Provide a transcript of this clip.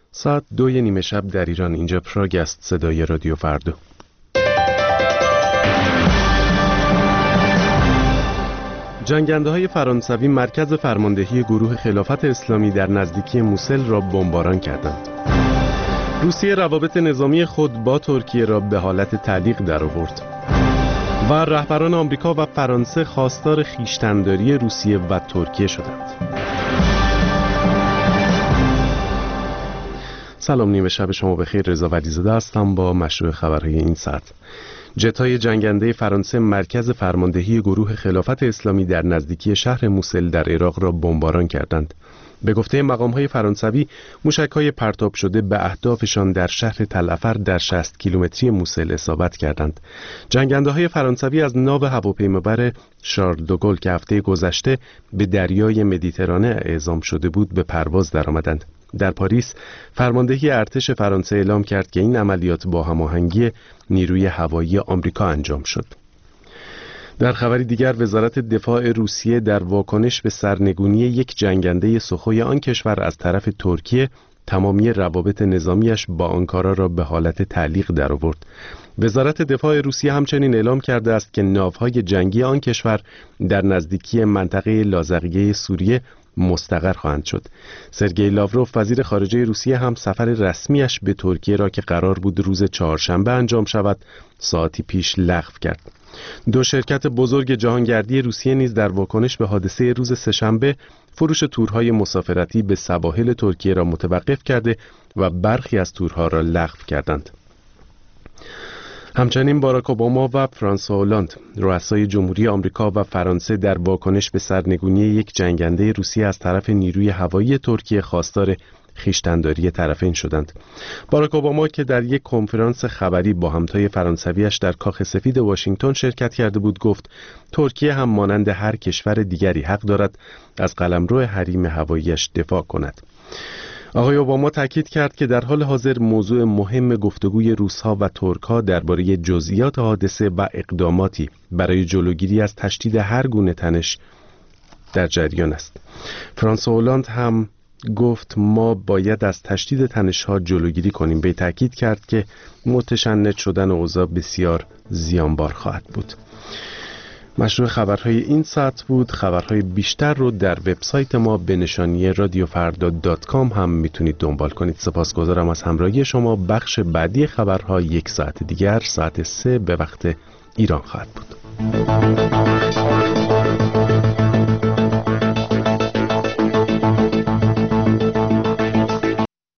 ساعت 2:30 شب در ایران. اینجا پراگ است، صدای رادیو فردا. جنگنده‌های فرانسوی مرکز فرماندهی گروه خلافت اسلامی در نزدیکی موسل را بمباران کردند. روسیه روابط نظامی خود با ترکیه را به حالت تعلیق درآورد و رهبران آمریکا و فرانسه خواستار خویشتن‌داری روسیه و ترکیه شدند. سلام، نیمه شب شما بخیر. رضا ولیزاده هستم با مشروع خبرهای این ساعت. جت‌های جنگنده فرانسه مرکز فرماندهی گروه خلافت اسلامی در نزدیکی شهر موسل در عراق را بمباران کردند. به گفته مقام‌های فرانسوی، موشک‌های پرتاب شده به اهدافشان در شهر تلعفر در 60 کیلومتری موسل اصابت کردند. جنگنده‌های فرانسوی از ناو هواپیمابر شارل دوگل که هفته گذشته به دریای مدیترانه اعزام شده بود به پرواز درآمدند. در پاریس، فرماندهی ارتش فرانسه اعلام کرد که این عملیات با هماهنگی نیروی هوایی آمریکا انجام شد. در خبری دیگر، وزارت دفاع روسیه در واکنش به سرنگونی یک جنگنده سخوی آن کشور از طرف ترکیه، تمامی روابط نظامیش با آنکارا را به حالت تعلیق درآورد. وزارت دفاع روسیه همچنین اعلام کرده است که ناوهای جنگی آن کشور در نزدیکی منطقه لاذقیه سوریه مستقر خواهند شد. سرگئی لاوروف وزیر خارجه روسیه هم سفر رسمیش به ترکیه را که قرار بود روز چهارشنبه انجام شود ساعتی پیش لغو کرد. دو شرکت بزرگ جهانگردی روسیه نیز در واکنش به حادثه روز سه‌شنبه فروش تورهای مسافرتی به سواحل ترکیه را متوقف کرده و برخی از تورها را لغو کردند. همچنین باراک اوباما و فرانسوا هولند، رؤسای جمهوری آمریکا و فرانسه، در واکنش به سرنگونی یک جنگنده روسیه از طرف نیروی هوایی ترکیه خواستار خویشتن‌داری طرفین شدند. باراک اوباما که در یک کنفرانس خبری با همتای فرانسویش در کاخ سفید واشنگتن شرکت کرده بود، گفت ترکیه هم مانند هر کشور دیگری حق دارد از قلمرو حریم هواییش دفاع کند. آقای اوباما تاکید کرد که در حال حاضر موضوع مهم گفتگوی روس‌ها و ترک‌ها درباره جزئیات حادثه و اقداماتی برای جلوگیری از تشدید هر گونه تنش در جریان است. فرانسوا هولند هم گفت ما باید از تشدید تنش‌ها جلوگیری کنیم. به تاکید کرد که متشنج شدن اوضاع بسیار زیانبار خواهد بود. مشروع خبرهای این ساعت بود. خبرهای بیشتر رو در وبسایت ما به نشانی radiofarda.com هم میتونید دنبال کنید. سپاسگزارم از همراهی شما. بخش بعدی خبرها یک ساعت دیگر ساعت 3 به وقت ایران خواهد بود.